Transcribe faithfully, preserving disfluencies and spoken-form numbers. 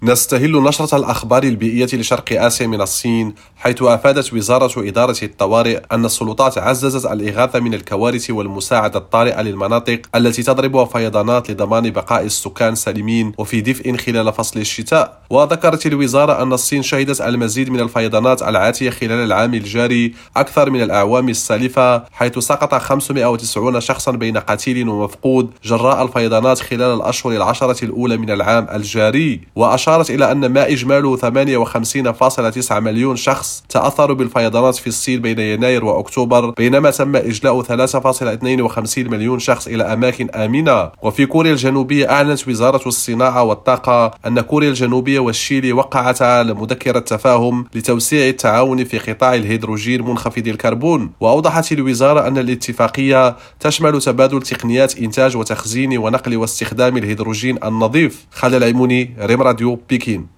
نستهل نشرة الأخبار البيئية لشرق آسيا من الصين، حيث أفادت وزارة إدارة الطوارئ أن السلطات عززت الإغاثة من الكوارث والمساعدة الطارئة للمناطق التي تضربها فيضانات لضمان بقاء السكان سالمين وفي دفء خلال فصل الشتاء. وذكرت الوزارة أن الصين شهدت المزيد من الفيضانات العاتية خلال العام الجاري أكثر من الأعوام السالفة، حيث سقط خمسمائة وتسعين شخصا بين قتيل ومفقود جراء الفيضانات خلال الأشهر العشرة الأولى من العام الجاري. وأشارت إلى أن ما إجماله ثمانية وخمسين فاصلة تسعة مليون شخص تأثروا بالفيضانات في الصين بين يناير وأكتوبر، بينما تم إجلاء ثلاثة فاصلة اثنين وخمسين مليون شخص إلى أماكن آمنة. وفي كوريا الجنوبية أعلنت وزارة الصناعة والطاقة أن كوريا الجنوبية والشيلي وقعتا على مذكرة تفاهم لتوسيع التعاون في قطاع الهيدروجين منخفض الكربون. وأوضحت الوزارة أن الاتفاقية تشمل تبادل تقنيات إنتاج وتخزين ونقل واستخدام الهيدروجين النظيف. خالد العيموني، ريم راديو، بكين.